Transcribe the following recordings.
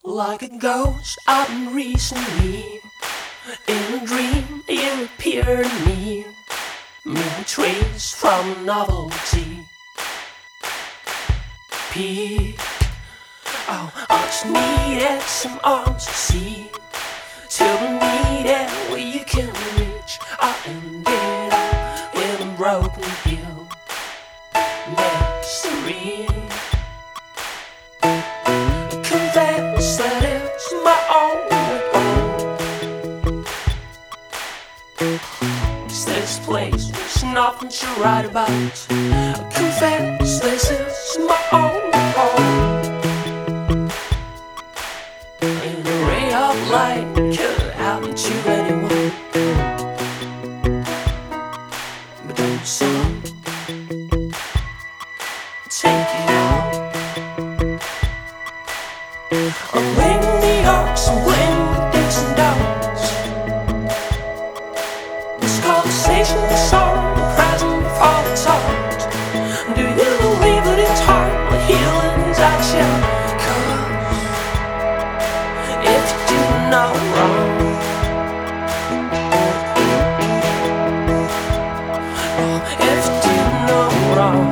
Like a ghost I've been recently. In a dream you appear to me. Mere trace from a novelty. Peak. Oh, I just needed some arms to see. Till the needed where you can reach. I ended up with a broken hill. Mystery. Confess that it's my only home. Is this place there's nothing to write about? Confess this is my only home. And a ray of light could happen to anyone, but don't some take it all. I'm blaming the arts, I'm blaming the dicks and don'ts. This conversation is on the present before the taught. Do you believe that it's hard when healing is at you? 'Cause if you do no wrong, oh, if you do no wrong,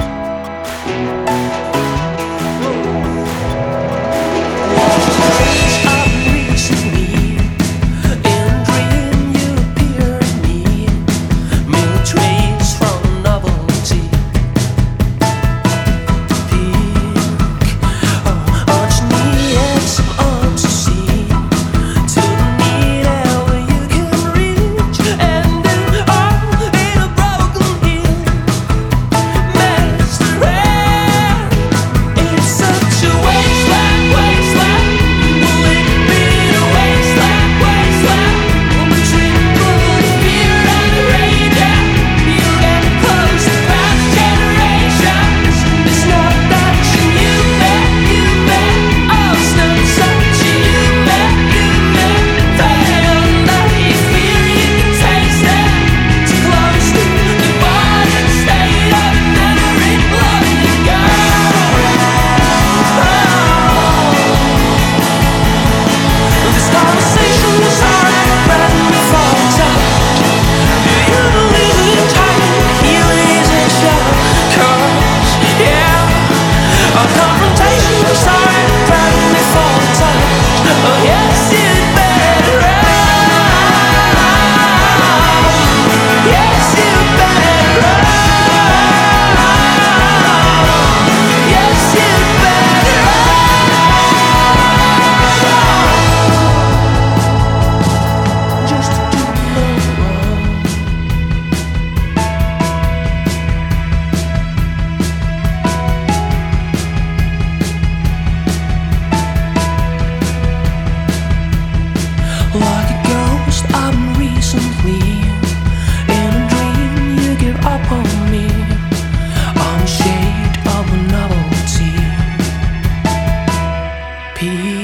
like a ghost I'm recently. In a dream you give up on me. I'm a shade of a novelty. Peace.